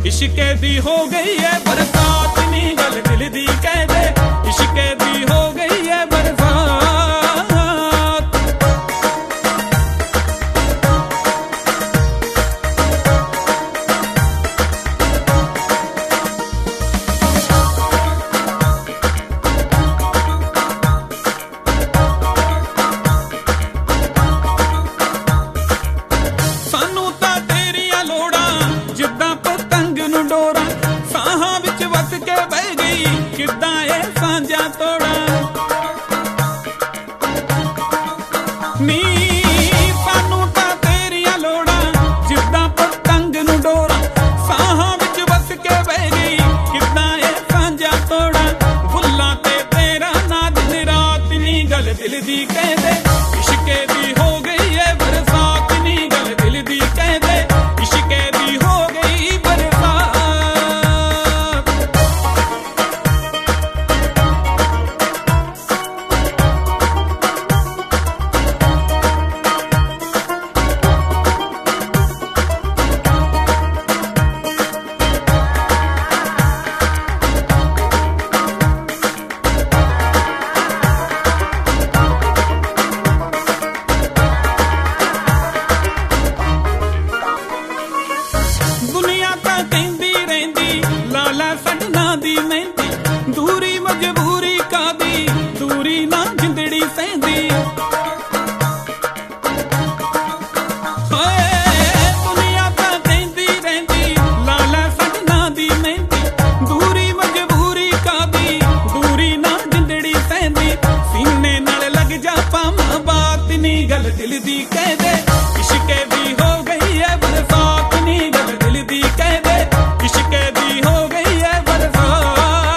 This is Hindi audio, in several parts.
इश्के दी हो गई है बरसात नी गल दिल दी कह दे इश्के दी हो गई है बरसात। किद्दां ए सांझा तोड़ा नी सानू तां तेरियां लोड़ां जिद्दां पतंग नूं डोरा साहां विच वस के बह गई किद्दां ए सांझा तोड़ा फुल्लां ते तेरा ना दिन रात नी गल दिल दी कह दे इश्के दी हो गई है बरसात नी गल दिल दी कह दे इश्के दी हो गई बरसात। दूरी मजबूरी का दी दूरी ना जिंदड़ी सेंदी दुनिया तां कहंदी रहिंदी लाला सजना दी मेहंदी दूरी मजबूरी का दी दूरी ना जिंदड़ी सेंदी सीने नाल लग जा पावां बात नी गल दिल दी कह दे इश्के दी हो गई है बरसात नी गल दिल दी कह दे इश्के दी हो गई है बरसात।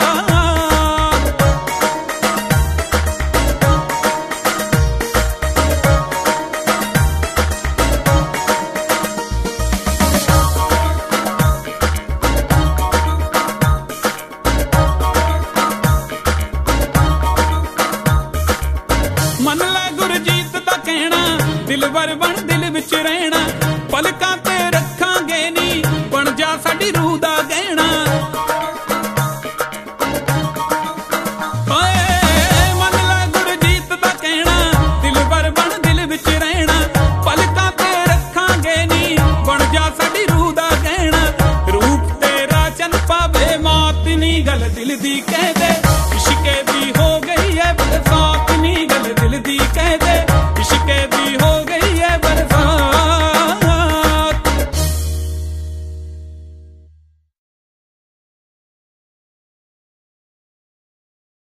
मन लै गुरजीत दा कहना दिलवर बन दिल विच रहना पलकां ते रखांगे नी बन जा साडी रूह दा गहना मन लै गुरजीत दा कहना दिलवर बन दिल विच रहना पलकां ते रखांगे नी बन जा साडी रूह दा गहना रूप तेरा चन पावे मात नी गल दिल दी कह दे इश्के दी हो गई है बरसात नी गल दिल दी कह दे।